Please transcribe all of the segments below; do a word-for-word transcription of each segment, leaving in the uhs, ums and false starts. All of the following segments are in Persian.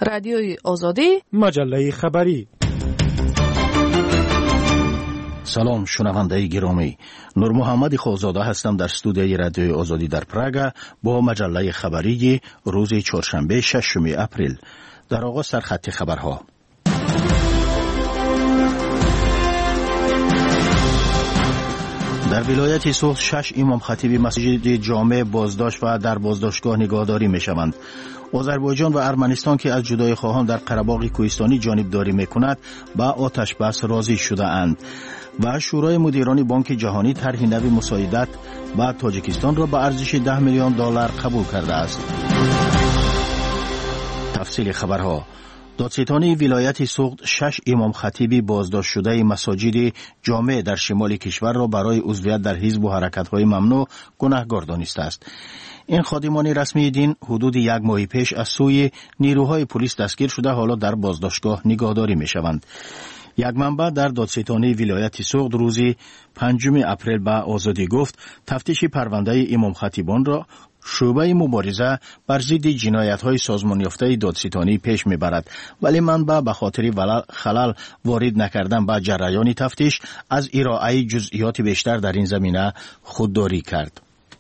رادیوی آزادی، مجله خبری. سلام شنونده گرامی، نور محمد خوزاده هستم در استودیوی رادیوی آزادی در پراگ با مجله خبری روز چهارشنبه ششم اپریل. در آغاز سرخط خبرها. در ولایت سوخت شش امام خطیب مسجد جامع بازداشت و در بازداشتگاه نگهداری می شوند. آذربایجان و ارمنستان که از جدای خواهان در قره‌باغ کوهستانی جانبداری میکند با آتش بس راضی شده اند و شورای مدیران بانک جهانی طرح نوی مساعدت با تاجیکستان را به ارزش ده میلیون دلار قبول کرده است. تفصیل خبرها. دادستانی ولایت سوخت شش امام خطیب بازداشت شده مساجد جامع در شمال کشور را برای عضویت در حزب و حرکت‌های ممنوع گناهکار دانسته است. این خادمان رسمی دین حدود یک ماه پیش از سوی نیروهای پلیس دستگیر شده حالا در بازداشتگاه نگهداری می شوند. یک منبع در دادستانی ولایت سوخت روز پنجم اپریل به آزادی گفت تفتیش پرونده امام خطیبان را شعبه مبارزه بر ضد جنایت‌های سازمان یافته دادستانی پیش می‌برد، ولی منبع به خاطر خلل وارد نکردن به جریان تفتیش از ارائه جزئیات بیشتر در این زمینه خودداری کرد.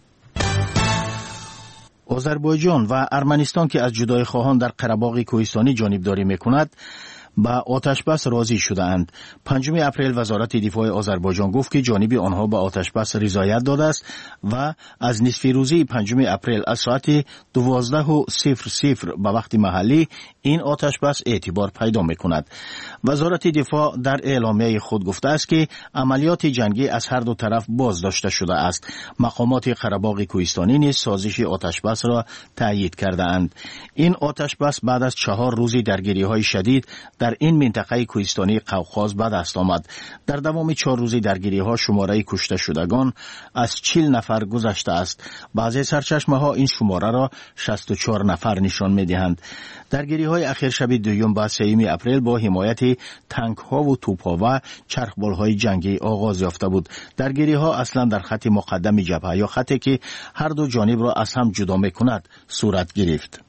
آذربایجان و ارمنستان که از جدای خواهان در قره‌باغ کوهستانی جانبداری می‌کند با آتش بس راضی شده اند. پنجم اپریل وزارت دفاع آذربایجان گفت که جانب آنها به آتش بس رضایت داده است و از نصف روزی پنجم اپریل از ساعت دوازده و صفر صفر به وقت محلی این آتش بس اعتبار پیدا می‌کند. وزارت دفاع در اعلامیه خود گفته است که عملیات جنگی از هر دو طرف بازداشته شده است. مقامات قره‌باغ کوهستانی نیز سازش آتش بس را تایید کرده اند. این آتش بس بعد از چهار روز درگیری‌های شدید در این منطقه کوهستانی قوقاز به دست آمد. در دوام چهار روز درگیری‌ها شماره کشته شدگان از چهل نفر گذشته است. بعضی سرچشمه‌ها این شماره را شصت و چهار نفر نشان می‌دهند. درگیری‌های اخیر شب دوم با سوم اپریل با حمایت تانک‌ها و توپ‌ها و چرخبال‌های جنگی آغاز یافته بود. درگیری‌ها اصلا در خط مقدم جبهه یا خطی که هر دو جانب را از هم جدا می‌کند صورت گرفت.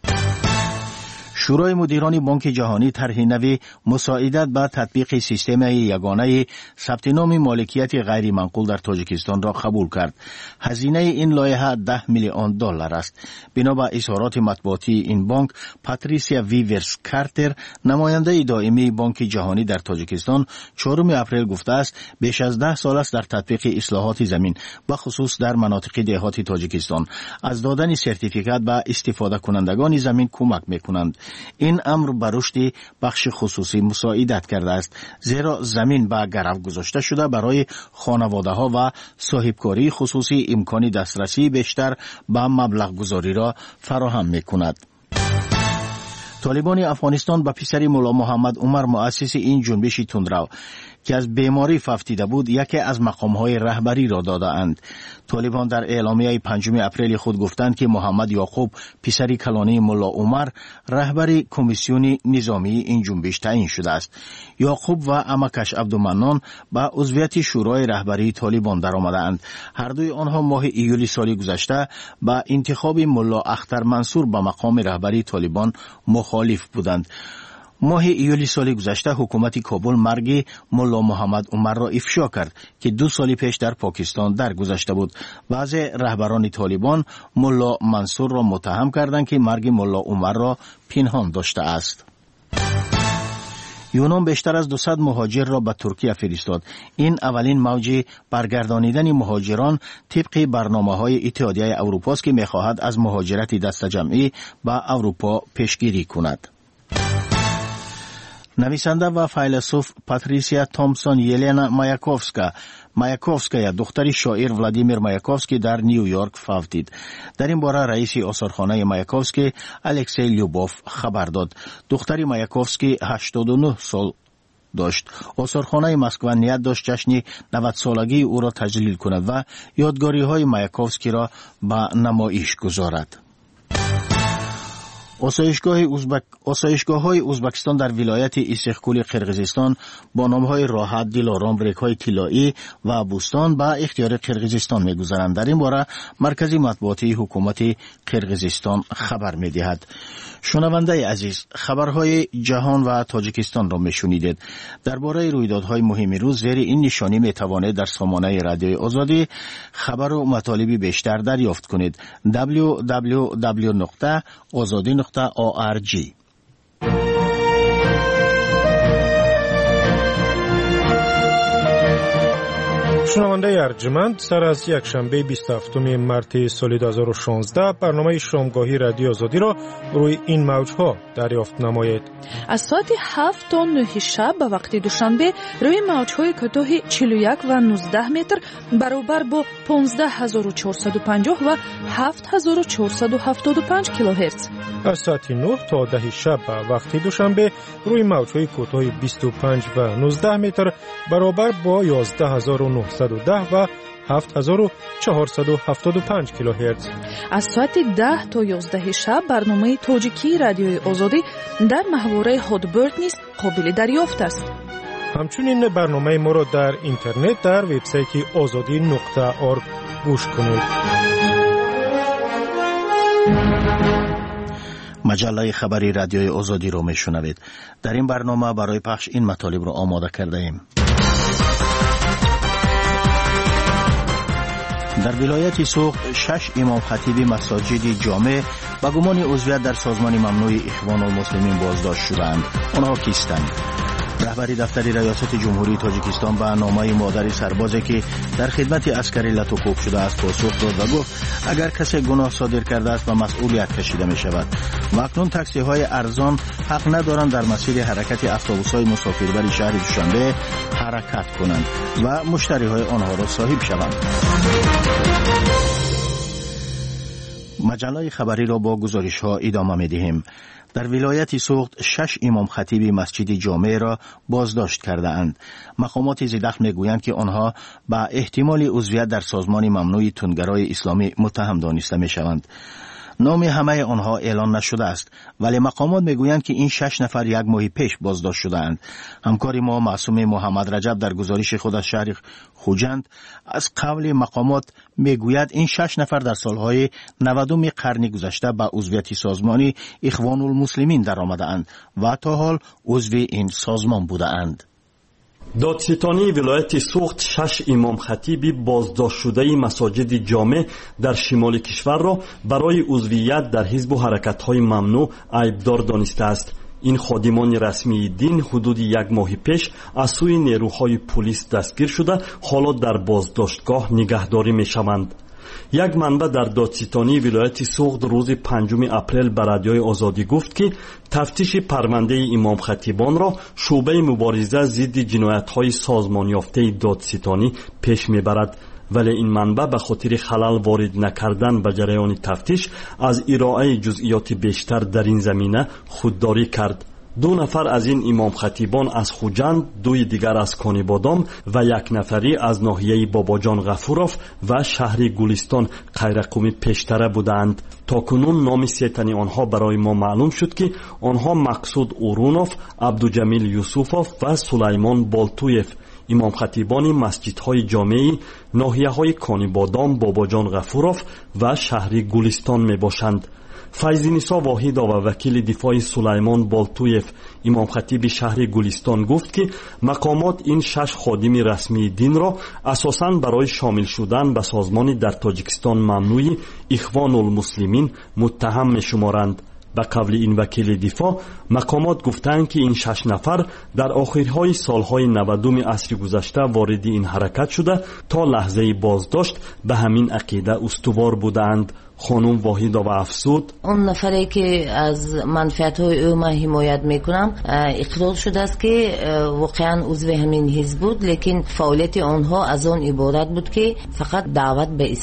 شورای مدیران بانک جهانی طرح نوی مساعدت به تطبیق سیستم یگانه ثبت نام مالکیت غیر منقول در تاجیکستان را قبول کرد. هزینه این لایحه ده میلیون دلار است. بنا به اظهارات مطبوعاتی این بانک، پاتریسیا ویورس کارتر، نماینده دائمی بانک جهانی در تاجیکستان، چهارم اپریل گفته است بیش از ده سال است در تطبیق اصلاحات زمین و خصوص در مناطق دهاتی تاجیکستان از دادن سرتیفیکات به استفاده کنندگان زمین کمک می‌کنند. این امر بر رشد بخش خصوصی مساعدت کرده است، زیرا زمین به گرو گذاشته شده برای خانواده‌ها و صاحبکاری خصوصی امکان دسترسی بیشتر به مبلغ گذاری را فراهم می‌کند. طالبان افغانستان به پسر مولا محمد عمر مؤسس این جنبش تندرو که از بیماری ففتیده بود یکی از مقام‌های رهبری را داده اند. طالبان در اعلامیه پنجم اپریل خود گفتند که محمد یعقوب پسر کلانی مولا عمر رهبر کمیسیون نظامی این جنبش تعیین شده است. یعقوب و عمکش عبدالمنان به عضویت شورای رهبری طالبان درآمدند. هر دوی آنها ماه ایولی سال گذشته با انتخاب مولا اختر منصور به مقام رهبری طالبان مخالف بودند. ماه ایولی سال گذشته حکومت کابل مرگ مولا محمد عمر را افشا کرد که دو سال پیش در پاکستان درگذشته بود. بعضی رهبران طالبان مولا منصور را متهم کردند که مرگ مولا عمر را پنهان داشته است. یونان بیشتر از دویست مهاجر را به ترکیه فرستاد. این اولین موج برگردانیدن مهاجران طبق برنامه‌های اتحادیه اروپا است که می‌خواهد از مهاجرت دست جمعی به اروپا پیشگیری کند. نویسنده و فیلسوف پاتریسیا تومسون یلنا مایاکوفسکا مایاکوفسکایا دختر شاعر ولادیمیر مایاکوفسکی در نیویورک فوتید. در این باره رئیس آثارخانه مایاکوفسکی الکسی لیوبوف خبر داد. دختر مایاکوفسکی هشتاد و نه سال داشت. آثارخانه مسکو نیت داشت جشن نود سالگی او را تجلیل کند و یادگاری های مایاکوفسکی را به نمایش گذارد. آسایشگاه ازبک آسایشگاه‌های ازبکستان در ولایت ایسیخکول قرقیزستان با نام‌های راحت، دلارام، ریک‌های طلایی و بوستان به اختیار قرقیزستان می‌گذارند. در این باره مرکز مطبوعاتی حکومت قرقیزستان خبر می‌دهد. شنونده عزیز، خبرهای جهان و تاجیکستان را می‌شنیدید. درباره رویدادهای مهم روز زیر این نشانی می‌توانید در سامانه رادیوی آزادی خبر و مطالبی بیشتر دریافت کنید. دبلیو دبلیو دبلیو نقطه آزادی نقطه او آر جی. شنونده ارجمند، سر از یک شنبه بیست و هفتم مارس سال دو هزار و شانزده برنامه شامگاهی رادیو آزادی را روی این موجها دریافت نمایید. از ساعت هفت تا نه شب به وقت دوشنبه روی موجهای کوتاه چهل و یک و نوزده متر برابر با پانزده هزار و چهارصد و پنجاه و هفت هزار و چهارصد و هفتاد و پنج کیلوهرتز. از ساعت نه تا ده شب به وقت دوشنبه روی موجهای کوتاه بیست و پنج و نوزده متر برابر با یازده هزار و نهصد و ده و هفت هزار و چهارصد و هفتاد و پنج کیلوهرتز. از ساعت ده تا یازده شب برنامه تاجیکی رادیوی آزادی در محوره هادبرد نیز قابل دریافت است. همچنین برنامه ما را در اینترنت در وبسایت آزادی نقطه org گوش کنید. مجله خبری رادیوی آزادی را میشنوید. در این برنامه برای پخش این مطالب را آماده کرده ایم. در ولایت سوخت شش امام خطیب مساجد جامع با گمان عضویت در سازمان ممنوع اخوان المسلمین بازداشت شدند. آنها کیستند؟ رهبری دفتر ریاست جمهوری تاجیکستان به نامه مادر سربازی که در خدمت عسکری لطوکوب شده است پاسخ داد و گفت اگر کسی گناه صادر کرده است به مسئولیت کشیده می شود. و اکنون تاکسی های ارزان حق ندارند در مسیر حرکت اتوبوس های مسافربر شهر دوشنبه حرکت کنند و مشتری های آنها را صاحب شوند. مجله خبری را با گزارش ها ادامه می دهیم. در ولایت سوخت شش امام خطیب مسجد جامع را بازداشت کرده اند. مقامات زیدخ می گویند که آنها به احتمال عضویت در سازمان ممنوع تندگرای اسلامی متهم دانسته می شوند. نام همه آنها اعلان نشده است، ولی مقامات میگویند که این شش نفر یک ماه پیش بازداشت شده‌اند. همکار ما معصوم محمد رجب در گزارش خود از شهر خوجند از قول مقامات میگوید این شش نفر در سالهای نودم قرن گذشته به عضویت سازمان اخوان المسلمین درآمده‌اند و تا حال عضو این سازمان بوده‌اند. دادستانی ولایت سوخت شش امام خطیب بازداشت شده مساجد جامع در شمال کشور را برای عضویت در حزب و حرکت‌های ممنوع عیبدار دانسته است. این خادمان رسمی دین حدود یک ماه پیش از سوی نیروهای پلیس دستگیر شده حالا در بازداشتگاه نگهداری می‌شوند. یک منبع در دادستانی ولایت سوخت روز پنجم اپریل به رادیوی آزادی گفت که تفتیش پرونده امام خطیبان را شعبه مبارزه ضد جنایت‌های سازمان یافته دادستانی پیش میبرد، ولی این منبع به خاطر خلل وارد نکردن به جریان تفتیش از ارائه جزئیات بیشتر در این زمینه خودداری کرد. دو نفر از این امام خطیبان از خوجند، دوی دیگر از کانیبادام و یک نفری از ناحیه باباجان غفوروف و شهر گلستان قیرقومی پیشتره بودند. تا کنون نام سه تن آنها برای ما معلوم شد که آنها مقصود اورونوف، عبدوجمیل یوسوفوف و سلیمان بالتویف امام خطیبان مسجدهای جامعی ناحیه‌های کانیبادام، باباجان غفوروف و شهر گلستان می باشند. فیض‌نسا واحد و وکیل دفاع سلیمان بالتویف امام خطیب شهر گلستان گفت که مقامات این شش خادم رسمی دین را اساساً برای شامل شدن به سازمان در تاجیکستان ممنوع اخوان المسلمین متهم می‌شمارند. به قول این وکیل دفاع مقامات گفتند که این شش نفر در آخرهای سالهای نودم عصر گذشته وارد این حرکت شده تا لحظه بازداشت به همین عقیده استوار بودند. خانم واحد و افسود اون نفری که از منفعت‌های او من حمایت میکنم اقرار شده است که واقعا عضو همین حزب بود، لیکن فعالیت آنها از آن عبارت بود که فقط دعوت به اسلام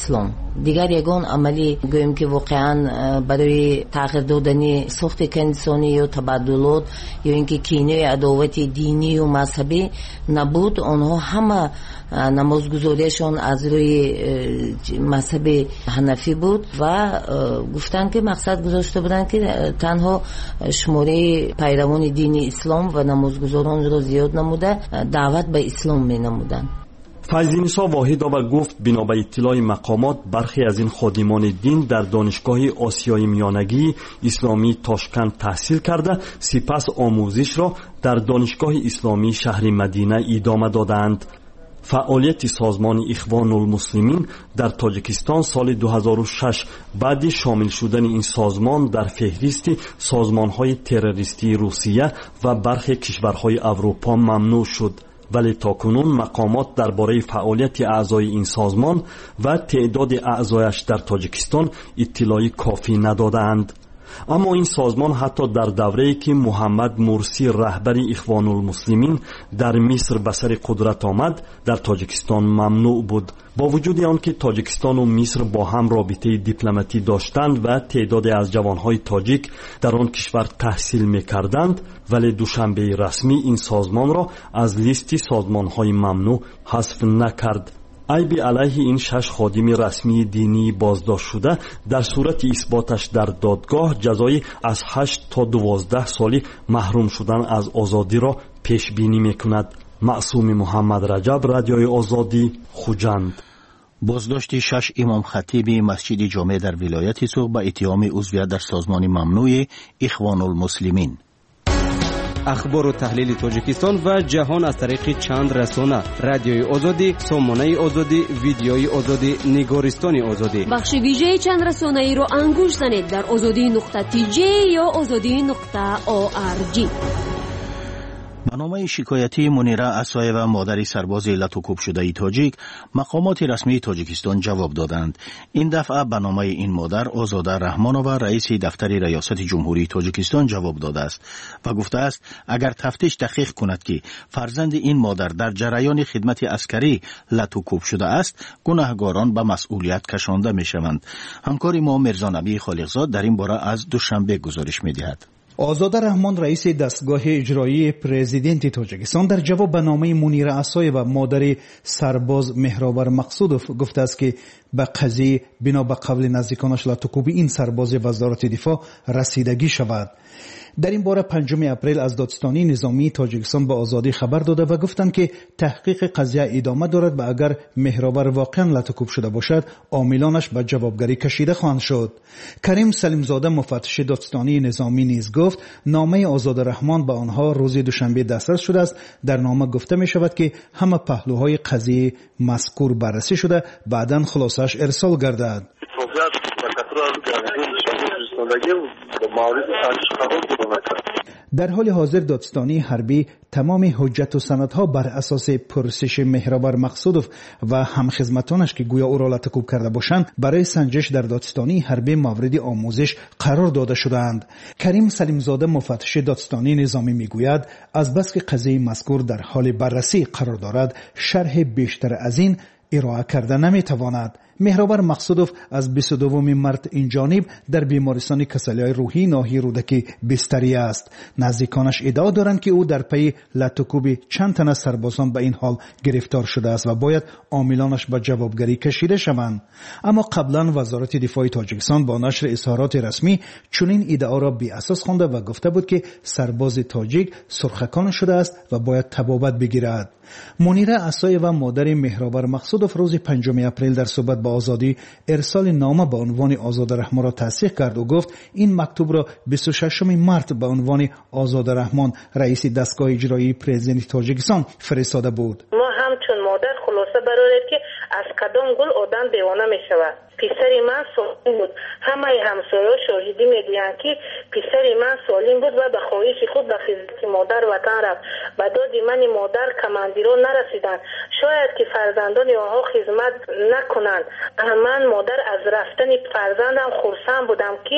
دیگر یگان عملی گویم که واقعا برای تغییر دادن ساخت کنسانی یا تبادلات یا اینکه کینه عداوت دینی و مذهبی نبود. آنها همه نمازگزاریشان از روی مذهب حنفی بود و گفتن که مقصد گذاشته بودن که تنها شماره پیروان دین اسلام و نمازگزاران را زیاد نموده دعوت به اسلام می نمودن. فیض‌نسا واحدова گفت بنا به اطلاع مقامات برخی از این خادمان دین در دانشگاه آسیای میانگی اسلامی تاشکند تحصیل کرده سپس آموزش را در دانشگاه اسلامی شهر مدینه ادامه دادند. فعالیت سازمان اخوان المسلمین در تاجیکستان سال دو هزار و شش بعد شامل شدن این سازمان در فهرست سازمان‌های تروریستی روسیه و برخی کشورهای اروپا ممنوع شد، ولی تاکنون مقامات درباره فعالیت اعضای این سازمان و تعداد اعضایش در تاجیکستان اطلاعی کافی ندادند. اما این سازمان حتی در دوره‌ای که محمد مرسی رهبر اخوان المسلمین در مصر به سر قدرت آمد در تاجیکستان ممنوع بود. با وجود آنکه تاجیکستان و مصر با هم رابطه دیپلماتی داشتند و تعدادی از جوانهای تاجیک در آن کشور تحصیل می‌کردند، ولی دوشنبه رسمی این سازمان را از لیست سازمان‌های ممنوع حذف نکرد. عیب علیه این شش خادم رسمی دینی بازداشت شده در صورت اثباتش در دادگاه جزای از هشت تا دوازده سالی محروم شدن از آزادی را پیش بینی میکند. معصوم محمد رجب، رادیوی آزادی، خوجند. بازداشت شش امام خطیب مسجد جامع در ولایت سوق با اتهام عضویت در سازمان ممنوع اخوان المسلمین. اخبار و تحلیل تاجیکستان و جهان از طریق چند رسانه: رادیوی آزادی، سامانه آزادی، ویدیوی آزادی، نگارستان آزادی. بخش ویژه چند رسانه ای رو انگوش زنید در آزادی نقطه تی جی یا آزادی نقطه او آر جی. به نامه شکایتی منیره عصایه و مادر سرباز لطوکوب شده تاجیک مقامات رسمی تاجیکستان جواب دادند. این دفعه به نامه این مادر آزاده رحمانووا رئیس دفتر ریاست جمهوری تاجیکستان جواب داده است و گفته است اگر تفتیش تحقیق کند که فرزند این مادر در جریان خدمت عسکری لطوکوب شده است، گناهکاران به مسئولیت کشانده می شوند. همکار ما میرزا نبی خالقزاد در این باره از دوشنبه گزارش می دهد. آزاده رحمان رئیس دستگاه اجرایی پرزیدنت تاجیکستان در جواب به نامه منیره عصایه و مادر سرباز مهرآور مقصودوف گفته است که به قضیه بنا به قول نزدیکانش لطوکوب این سرباز وزارت دفاع رسیدگی شود. در این باره پنجم اپریل از دادستانی نظامی تاجیکستان به آزادی خبر داده و گفتند که تحقیق قضیه ادامه دارد و اگر مهرآور واقعا لطوکوب شده باشد عاملانش به جوابگری کشیده خواهند شد. کریم سلیمزاده مفتش دادستانی نظامی نیز گفت نامه آزاده رحمان به آنها روز دوشنبه دسترس شده است. در نامه گفته می شود که همه پهلوهای قضیه مذکور بررسی شده بعداً خلاصش ارسال گردد. در حال حاضر دادستانی حربی تمام حجت و سندها بر اساس پرسش مهرآور مقصودوف و همخدمتانش که گویا او را لطوکوب کرده باشند برای سنجش در دادستانی حربی مورد آموزش قرار داده شدند. کریم سلیمزاده مفتش دادستانی نظامی میگوید از بس که قضیه مذکور در حال بررسی قرار دارد شرح بیشتر از این ارائه کرده نمیتواند. مهرآور مقصودوف از بیست و دوم مارس این جانب در بیمارستان کسلی‌های روحی ناحیه رودکی بستری است. نزدیکانش ادعا دارند که او در پی لطوکوب چند تن از سربازان به این حال گرفتار شده است و باید عاملانش به جوابگری کشیده شوند. اما قبلا وزارت دفاع تاجیکستان با نشر اظهارات رسمی چنین ادعا را بی اساس خوانده و گفته بود که سرباز تاجیک سرخکان شده است و باید تبابت بگیرد. منیره عصایه و مادر مهرآور مقصودوف روز پنجم اپریل در صحبت با آزادی ارسال نامه به عنوان آزاده رحمان را تصدیق کرد و گفت این مکتوب را بیست و ششم مارس به عنوان آزاده رحمان رئیس دستگاه اجرایی پرزیدنت تاجیکستان فرستاده بود. ما همچون مادر خلاصه برآورد که از کدام گل آدم دیوانه می شود. پسری من سالم بود. همه همسایه‌ها شاهدی می‌دهند که پسری من سالم بود و به خواهش خود به خدمت مادر وطن رفت. به داد من مادر کماندیران نرسیدند. شاید که فرزندان آنها خدمت نکنند. من مادر از رفتن فرزندم خرسند بودم که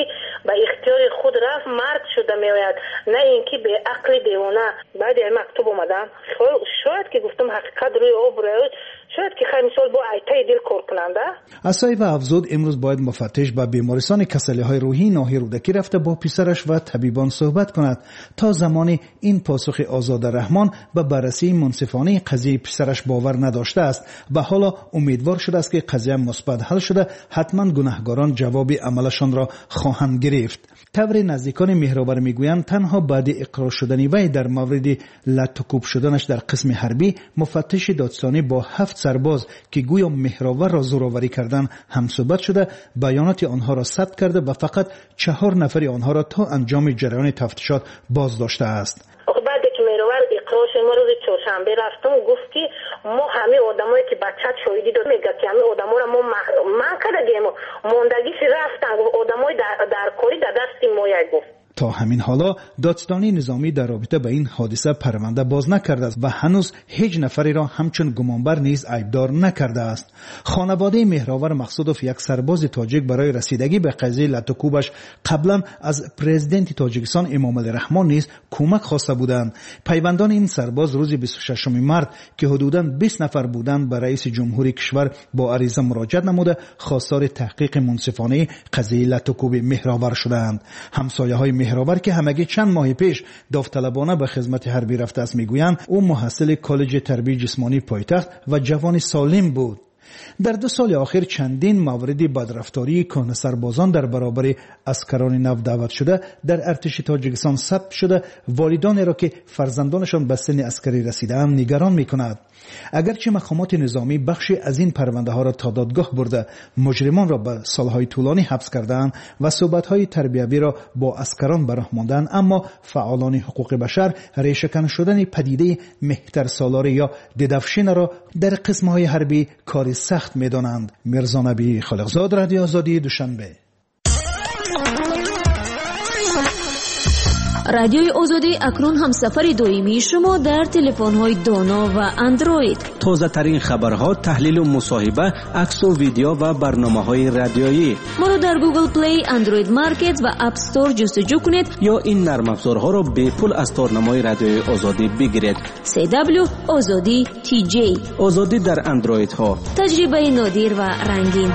به اختیار خود رفت مرد شده میآید، نه اینکه به عقل دیوانه. بعد این مکتوب اومدم، شاید که گفتم حقیقت روی آب روی، شاید که خیلی مثال با ایتای دل کار کننده. اسایو افزود امروز باید مفتش به بیمارستان کسلی‌های روحی ناحیه رودکی رفته با پسرش و طبیبان صحبت کند تا زمان این پاسخ آزاد رحمان به بررسی منصفانه قضیه پسرش باور نداشته است و حالا امیدوار شده است که قضیه مثبت حل شده حتما گناهکاران جواب عملشان را خواهند گرفت. طور نزدیکان مهرآور میگویند تنها بعد اقرار شدن وی در مورد لطوکوب شدنش در قسم حربی، مفتش دادستانی با هفت سرباز که گویا مهرآور را زورآوری کردند همصحبت شده، بیانات آنها را ثبت کرده و فقط چهار نفر آنها را تا انجام جریان تفتیشات بازداشته است. بعد که مهرآور اقرار شد، ما روز چهارشنبه رفتم، گفت که ما همه آدمایی که بچه شهیدی داد، میگه که همه آدما را ما من کردیم، موندگیش رفتن، آدمای در در کاری در دست ما گفت. تا همین حالا دادستانی نظامی در رابطه با این حادثه پرونده باز نکرده است و هنوز هیچ نفری را همچون گمانبر نیز عیبدار نکرده است. خانواده مهرآور مقصودوف، یک سرباز تاجیک، برای رسیدگی به قضیه لطوکوبش قبلا از پرزیدنت تاجیکستان امام علی رحمان نیز کمک خواسته بودند. پیوندان این سرباز روز بیست و ششم مارس که حدوداً بیست نفر بودند به رئیس جمهوری کشور با عریضه مراجعه نموده خواستار تحقیق منصفانه قضیه لطوکوب مهرآور شدند. همسایه‌های مهرآور که همگی چند ماه پیش داوطلبانه به خدمت حربی رفته است میگویند او محصل کالج تربیت جسمانی پایتخت و جوان سالم بود. در دو سال آخر چندین مورد بدرفتاری کهنه سربازان در برابر عسکران نو دعوت شده در ارتش تاجیکستان ثبت شده، والدان را که فرزندانشان به سن عسکری رسیده‌اند نگران می‌کند. اگرچه مقامات نظامی بخشی از این پرونده ها را تا دادگاه برده مجرمان را به سالهای طولانی حبس کردند و صحبت‌های تربیوی را با عسکران به راه ماندند، اما فعالان حقوق بشر ریشه‌کن شدن پدیده مهتر سالاری یا ددفشین را در قسم‌های حربی کار سخت می‌دانند. میرزا نبی خالقزاد، رادیو آزادی، دوشنبه. رادیوی آزادی اکنون همسفر دائمی شما در تلفن‌های دانا و اندروید. تازه ترین خبرها، تحلیل و مصاحبه، عکس و ویدیو و برنامه‌های رادیویی. ما را در گوگل پلی، اندروید مارکت و اپ استور جستجو کنید یا این نرم افزارها را به پول از تارنمای رادیوی آزادی بگیرید. سی دبلیو آزادی تی جی. آزادی در اندروید ها. تجربه نادر و رنگین.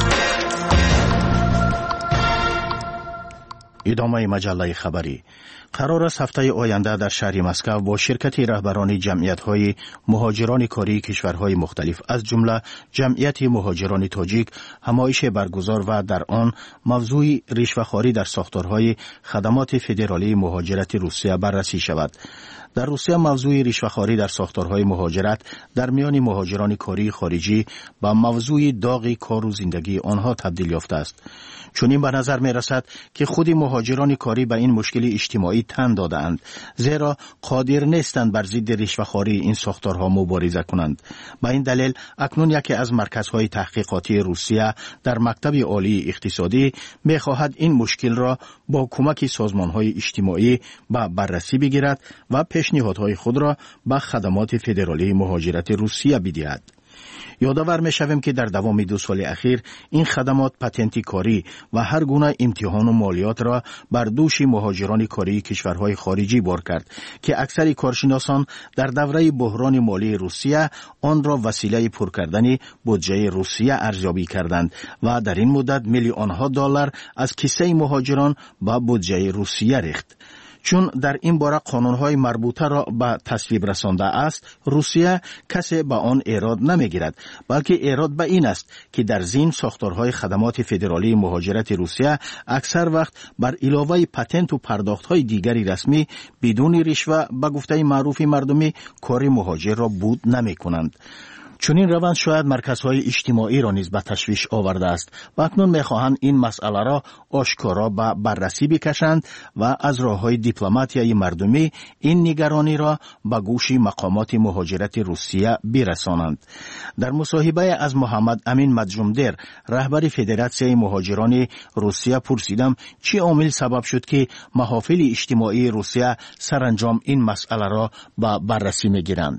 ادامه مجله خبری. قرار است هفته آینده در شهر مسکو با شرکت رهبران جمعیت‌های مهاجران کاری کشورهای مختلف از جمله جمعیت مهاجران تاجیک همایش برگزار و در آن موضوع رشوه‌خواری در ساختارهای خدمات فدرالی مهاجرت روسیه بررسی شود. در روسیه موضوع رشوه‌خواری در ساختارهای مهاجرت در میان مهاجران کاری خارجی به موضوع داغ کار و زندگی آنها تبدیل یافته است. چون این به نظر می رسد که خود مهاجران کاری به این مشکل اجتماعی تن دادند، زیرا قادر نیستند بر ضد رشوه‌خواری این ساختارها مبارزه کنند. به این دلیل اکنون یکی از مرکزهای تحقیقاتی روسیه در مکتب عالی اقتصادی می خواهد این مشکل را با کمک سازمانهای اجتماعی به بررسی بگیرد و پیشنهادهای خود را به خدمات فدرالی مهاجرت روسیه بدهد. یادآور می شویم که در دوام دو سال اخیر این خدمات پتنتی کاری و هر گونه امتحان و مالیات را بر دوش مهاجران کاری کشورهای خارجی بار کرد که اکثر کارشناسان در دوره بحران مالی روسیه آن را وسیله پر کردن بودجه روسیه ارزیابی کردند و در این مدت میلیون ها دلار از کیسه مهاجران به بودجه روسیه ریخت. چون در این باره قانونهای مربوطه را به تصویب رسانده است، روسیه کسی به آن ایراد نمیگیرد، بلکه ایراد به این است که در ضمن ساختارهای خدمات فدرالی مهاجرت روسیه اکثر وقت بر علاوه پتنت و پرداختهای دیگری رسمی بدون رشوه به گفته معروف مردمی کار مهاجر را بود نمی کنند. چون این روند شاید مرکزهای اجتماعی را نیز به تشویش آورده است و اکنون می‌خواهند این مسئله را آشکارا به بررسی بکشند و از راه‌های دیپلماتیای مردمی این نگرانی را به گوش مقامات مهاجرت روسیه برسانند. در مصاحبه از محمد امین مجمدر، رهبر فدراسیای مهاجران روسیه، پرسیدم چه عامل سبب شد که محافل اجتماعی روسیه سرانجام این مسئله را به بررسی می‌گیرند.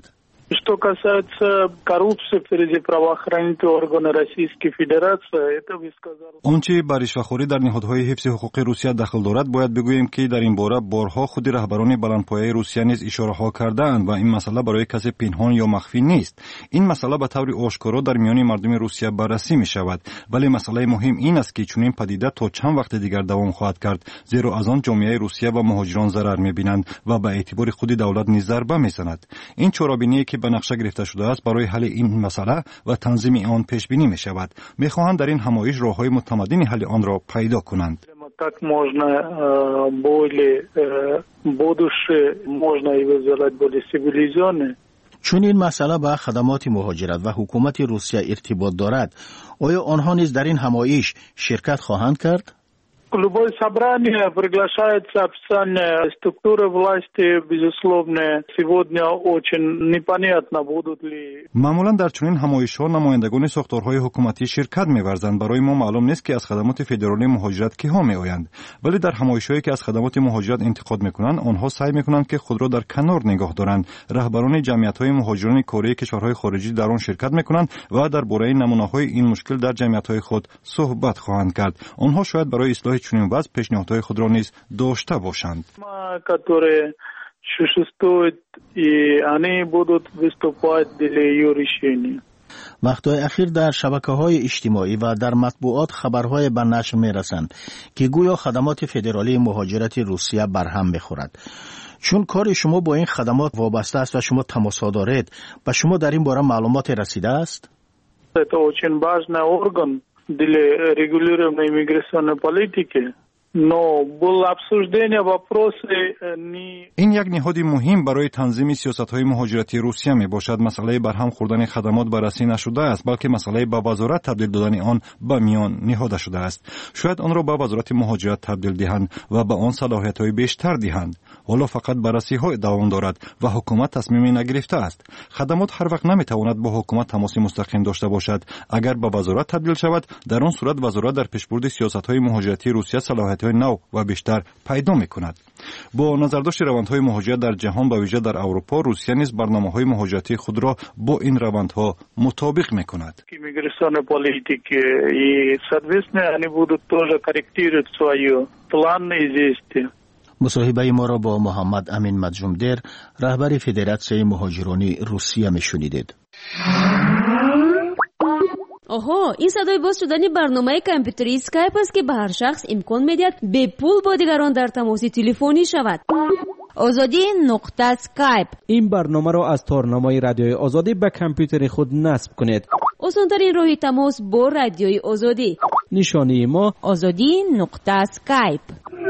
Что касается коррупции среди правоохранительных органов Российской Федерации, это вы сказали. آنچه بر رشوه‌خوری در نهادهای حفظ حقوق روسیه دخل دارد باید بگوییم که در این باره بارها خود رهبران بلندپایه روسیه نیز اشاره‌ها کردند و این مسئله برای کسی پنهان یا مخفی نیست. این مسئله به طور آشکارا در میان مردم روسیه بررسی می شود، ولی مسئله مهم این است که چنین پدیده تا چند وقت دیگر دوام خواهد کرد، زیرا از آن جامعه روسیه و مهاجران ضرر می بینند و به اعتبار خود دولت نیز ضربه می زند. این چاره‌بینی که به نقشه گرفته شده است برای حل این مسئله و تنظیم آن پیش بینی می شود. می خواهند در این همایش راه‌های متمدن حل آن را پیدا کنند. Как можно более будущее можно его сделать более цивилизованным. چون این مسئله با خدمات مهاجرت و حکومت روسیه ارتباط دارد، آیا آنها نیز در این همایش شرکت خواهند کرد؟ Любое собрание приглашается официальная структура власти, безусловно, сегодня очень непонятно, будут ли... معمولا در چنین همایش‌ها نمایندگان ساختارهای حکومتی شرکت می‌ورزند. برای ما معلوم نیست که از خدمات فدرالی مهاجرت کی‌ها می‌آیند، ولی در همایش‌هایی که از خدمات مهاجرت انتقاد می‌کنند، آنها سعی می‌کنند که خود را در کنار نگاه دارند. رهبران جمعیت‌های مهاجران کره کشورهای خارجی در آن شرکت می‌کنند و درباره نمونه‌های این مشکل در جمعیت‌های خود صحبت خواهند کرد. آنها شاید برای اصلاح چنین وضع پیشنهادهای خود را نیز داشته باشند. وقتهای اخیر در شبکه‌های اجتماعی و در مطبوعات خبرهای به نشر می‌رسند که گویا خدمات فدرالی مهاجرت روسیه برهم می‌خورد. چون کار شما با این خدمات وابسته است و شما تماس‌ها دارید، به شما در این باره معلومات رسیده است؟ Это очень важный орган для регулирования иммиграционной политики. Но было обсуждение вопросы не... این یک نهاد مهم برای تنظیم سیاست‌های مهاجرتی روسیه میباشد. مسئله برهم خوردن خدمات بررسی نشده است، بلکه مسئله به وزارت تبدیل دادن آن به میان نهاده شده است. شاید آن را به وزارت مهاجرت تبدیل دهند و به آن صلاحیت‌های بیشتر دهند. حالا فقط بررسی‌های دوام دارد و حکومت تصمیم نگرفته است. خدمات هر وقت نمیتواند با حکومت تماس مستقیم داشته باشد. اگر به وزارت تبدیل شود، در آن صورت وزارت در پیشبرد سیاست‌های مهاجرتی روسیه صلاحیت نو و بیشتر پیدا می‌کند. با نظرداشت روندهای مهاجرت در جهان به ویژه در اروپا، روسیه نیز برنامه‌های مهاجرتی خود را با این روندها مطابق می‌کند. Иммиграционной политики и, соответственно, они будут тоже корректировать свои планы и действия. مصاحبه ما را با محمد امین مجرومدر، رهبر فدراسیون مهاجران روسیه می‌شنیدید. آها، این صدای باز شدن برنامه کامپیوتری اسکایپ است که به هر شخص امکان می‌دهد به پول با دیگران در تماس تلفنی شود. آزادی نقطه اسکایپ. این برنامه را از تارنمای رادیوی آزادی به کامپیوتر خود نصب کنید. آسان‌ترین راه تماس با رادیوی آزادی. نشانی ما آزادی نقطه اسکایپ.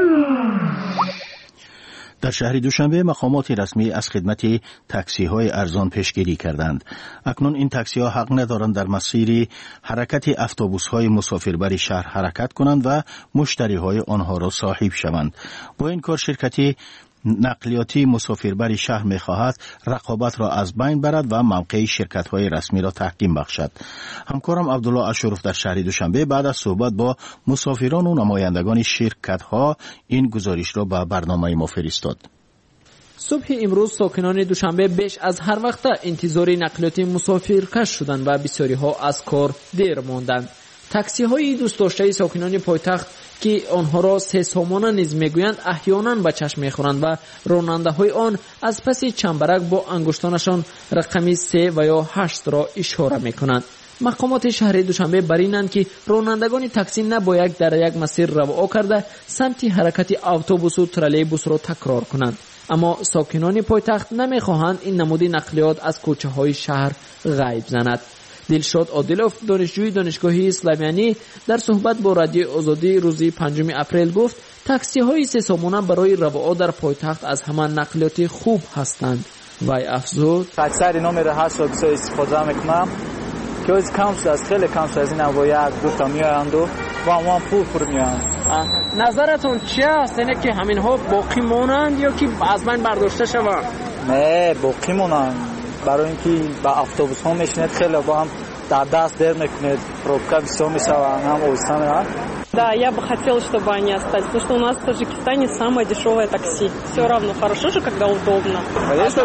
در شهر دوشنبه مقامات رسمی از خدمت تاکسی های ارزان پیشگیری کردند. اکنون این تاکسی ها حق ندارند در مسیر حرکت اتوبوس های مسافربر شهر حرکت کنند و مشتری های آنها را صاحب شوند. با این کار شرکتی نقلیاتی مسافربر شهر می خواهد رقابت را از بین برد و موقع شرکت های رسمی را تحکیم بخشد. همکارم عبدالله اشرف در شهر دوشنبه بعد از صحبت با مسافران و نمایندگان شرکت ها این گزارش را به برنامه ما فرستاد. صبح امروز ساکنان دوشنبه بیش از هر وقت انتظار نقلیات مسافرکش شدند و بسیاری ها از کار دیر ماندند. تاکسی های دوست داشته ساکنان پایتخت که آنها را سه سامانه نیز میگویند احیانا به چشم میخورند و راننده های آن از پس چنبرک با انگشتانشان رقم سه و یا هشت را اشاره میکنند. مقامات شهر دوشنبه برینند که رانندگان تاکسی نباید در یک مسیر روا کرده سمت حرکت اتوبوس و ترالیبوس را تکرار کنند. اما ساکنان پایتخت نمیخواهند این نمود نقلیات از کوچه های شهر غیب زند. دلشاد عادلوف دانشجوی دانشگاه اسلامیانی در صحبت با رادیو آزادی روز پنجم اپریل گفت تاکسی های سه سامانه برای رفاه در پایتخت از همان نقلیات خوب هستند. وی افزود اکثر اینا میره هشت را بسیار استفاده میکنم که از کم شد از خیلی کم شد از این هوا یک دو تا میایند و با ما پول پر میایند. نظرتون چیه است؟ اینه که همین ها باقی مانند یا که از بین برداشته شوند؟ نه باقی مانند، برای اینکه با اتوبوس ها میشینید خیلی با هم در دست در میکنید، پروبکا بسیار میشوند، هم اوستا میرن. Да, я бы хотела, чтобы они остались, потому что у нас в Таджикистане самое дешевое такси. Все равно хорошо же, когда удобно. Конечно,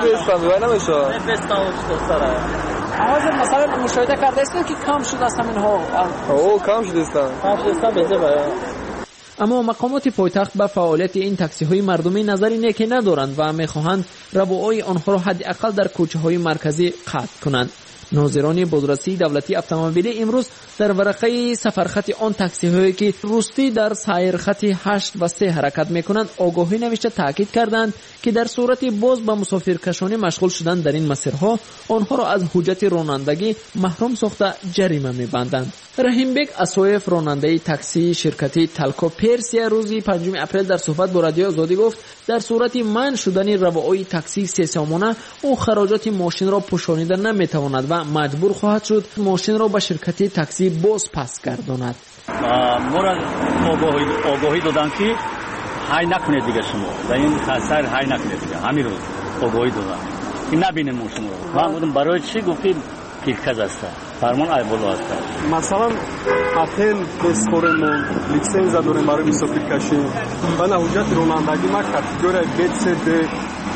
حاضر مثلا مشاهده کرده است که کم شده است همین ها او کم شده است کم شده است بده. اما مقامات پایتخت به فعالیت این تاکسی های مردمی نظری نیکی ندارند و میخواهند ربوهای آنها را حداقل در کوچه های مرکزی قطع کنند. ناظران بازرسی دولتی اتومبیلی امروز در ورقه سفرخط آن تاکسی هایی که روستی در سایر خط هشت و سه حرکت میکنند آگاهی نوشته تاکید کردند که در صورت باز به مسافرکشانی مشغول شدن در این مسیرها آنها را از حجت رانندگی محروم ساخته جریمه میبندند. رحیم بیگ اسویف راننده تاکسی شرکت تلکو پرسیا روزی پنجم اپریل در صحبت با رادیو آزادی گفت در صورت منع شدن روای تاکسی سه سامانه او خراجات ماشین را پوشانیده نمیتواند و مجبور خواهد شد ماشین را به شرکت تاکسی باز پس گرداند. ما را آگاهی دادند که های نکنید دیگه شما در این خسر های نکنید دیگه همین روز آگاهی دادند که نبینید ماشین را. من بودم برای چی گفتیم پیرکز است فرمان ایبولو است. مثلا اتن بسخورمون لیسنس داریم برای مسافرکشی و نه حجت رانندگی ما کاتگوری بی سی دی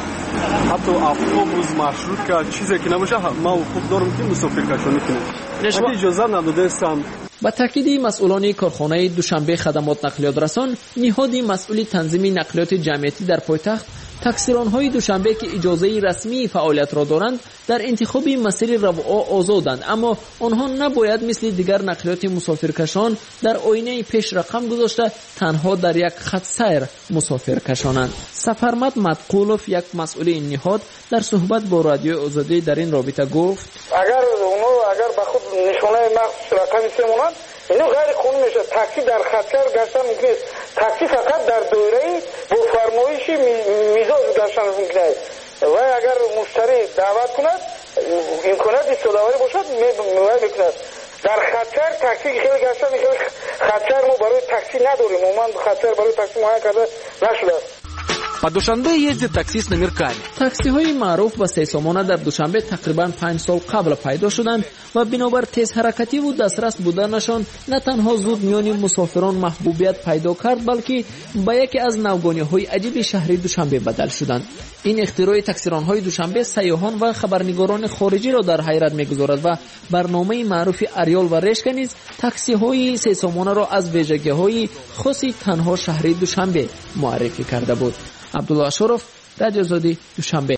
حتی اتوبوس مارشروت که چیزی که نباشه ما خوب دارم که مسافرکشی کنیم. ولی اجازه نداده استم. با تاکید مسئولان کارخانه دوشنبه خدمات نقلیات رسان نهاد مسئول تنظیم نقلیات جمعیتی در پایتخت تاکسیران‌های دوشنبه که اجازه رسمی فعالیت را دارند در انتخاب مسیر ربوعا آزادند، اما آنها نباید مثل دیگر نقلیات مسافرکشان در آینه پیش رقم گذاشته تنها در یک خط سیر مسافر کشانند. سفرمت مدقولوف یک مسئول این نهاد در صحبت با رادیو آزادی در این رابطه گفت اگر اونها اگر به خود نشانه مخصوص رقم سمونند اینو غیر قانونی میشه. تاکسی در خطر گشتن ممکن است. تاکسی فقط در دایره با فرمایش میزان گشتن ممکن است و اگر مشتری دعوت کند امکانات استفاده باشد میکند. در خطر تاکسی خیلی گشتن خیلی خطر ما برای تاکسی نداریم. عموما خطر برای تاکسی معین کرده نشده است. По Душанбе ездит такси с номерками. Таксиҳои маъруф ва сесомона дар Душанбе тақрибан панҷ сол қабл пайдо шуданд ва бинобар тезҳаракативу дастрас буданашон на танҳо зуд миёни мусофирон маҳбубият пайдо кард, балки ба яке аз навгониҳои аҷиби шаҳри Душанбе бадал шуданд. ин ихтирои таксиронҳои Душанбе сайёҳон ва хабарнигорони хориҷиро дар ҳайрат мегузорад ва барномаи маъруфи Ариол ва Решка низ таксиҳои сесомонаро аз вежагиҳои хоси танҳо шаҳри Душанбе муаррифӣ карда буд. عبدالله اشرف رادیو آزادی دوشنبه.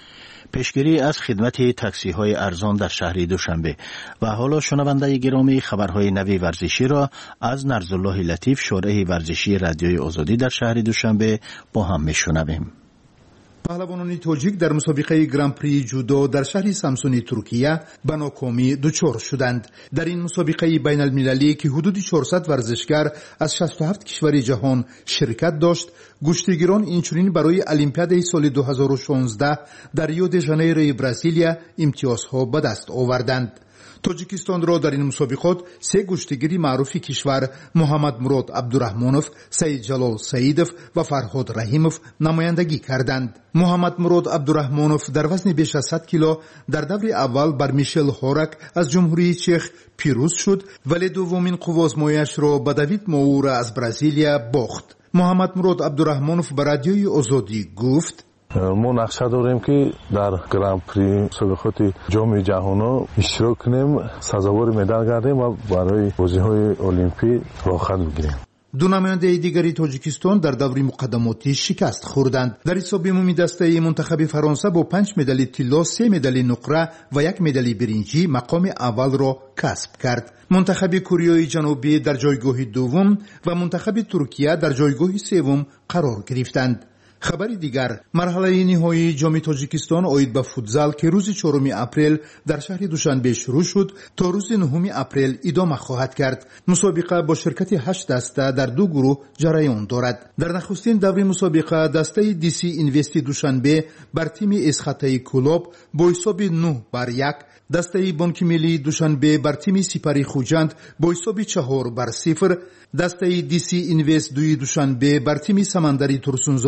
پیشگیری از خدمت تاکسی های ارزان در شهر دوشنبه. و حالا شنونده گرامی خبرهای نوی ورزشی را از نرزالله لطیف شارح ورزشی رادیوی آزادی در شهر دوشنبه با هم میشنویم. پهلوانان تاجیک در مسابقه گران پری جودو در شهر سامسونی ترکیه به ناکامی دچار شدند. در این مسابقه بین المللی که حدود چهارصد ورزشکار از شصت و هفت کشور جهان شرکت داشت، گشتیگیران اینچنین برای المپیاد سال دو هزار و شانزده در ریو د ژانیرو برزیلیا امتیازها به دست آوردند. تاجیکستان را در این مسابقات سه گشتیگیر معروف کشور محمد مراد عبدالرحمانوف، سید جلال سعیدوف و فرهاد رحیموف نمایندگی کردند. محمد مراد عبدالرحمانوف در وزن بیش از صد کیلو در دور اول بر میشل هورک از جمهوری چک پیروز شد، ولی دومین قوازمایش را به دیوید ماورا از برزیلیا باخت. محمد مراد عبدالرحمانوف به رادیوی آزادی گفت ما نقشه داریم که در گران پری مسابقات جام جهانی اشتراک کنیم، سزاوار مدال گردیم و برای بازی‌های المپیک راه خط بگیریم. دو نماینده دیگری تاجیکستان در دور مقدماتی شکست خوردند. در حساب عمومی دسته منتخب فرانسه با پنج مدال طلا، سه مدال نقره و یک مدال برنجی مقام اول را کسب کرد. منتخب کره جنوبی در جایگاه دوم و منتخب ترکیه در جایگاه سوم قرار گرفتند. خبر دیگر، مرحله نهایی جام تاجیکستان آید به فوتزال که روز چهارم اپریل در شهر دوشنبه شروع شد تا روز نهم اپریل ادامه خواهد کرد. مسابقه با شرکت هشت دسته در دو گروه جریان دارد. در نخستین دور مسابقه دسته دی سی اینوست دوشنبه بر تیم اسخطه کلوب با حساب نه بر یک، دسته بانک ملی دوشنبه بر تیم سپری خوجند با حساب چهار بر صفر، دسته دی سی اینوست دوی دوشنبه بر تیم سمندری ترسونزاده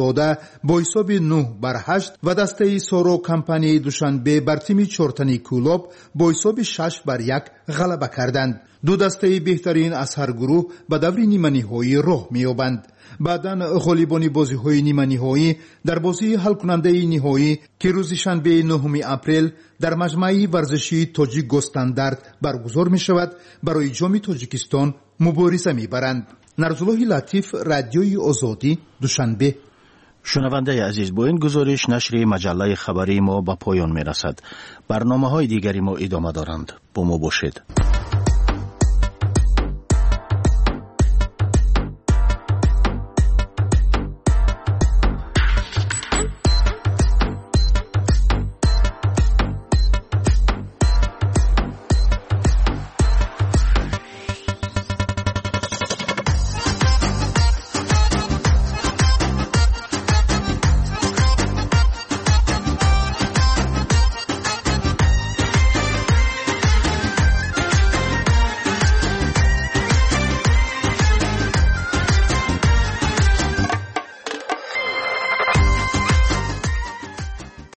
با حساب نه بر هشت و دسته سورو کمپانی دوشنبه بر تیم چورتنی کولوب با حساب شش بر یک غلبه کردند. دو دسته بهترین از هر گروه به دور نیمه نهایی راه می‌یابند. بعداً غالیبان بازی‌های نیمه نهایی در بازی حل کننده نهایی که روز شنبه نهم اپریل در مجمع ورزشی تاجیک گستاندارد برگزار می‌شود برای جام تاجیکستان مبارزه می‌برند. نرزالله لطیف، رادیوی آزادی، دوشنبه. شنونده عزیز، با این گزارش نشر مجله خبری ما به پایان می‌رسد. برنامه‌های دیگری ما ادامه دارند. با ما باشید.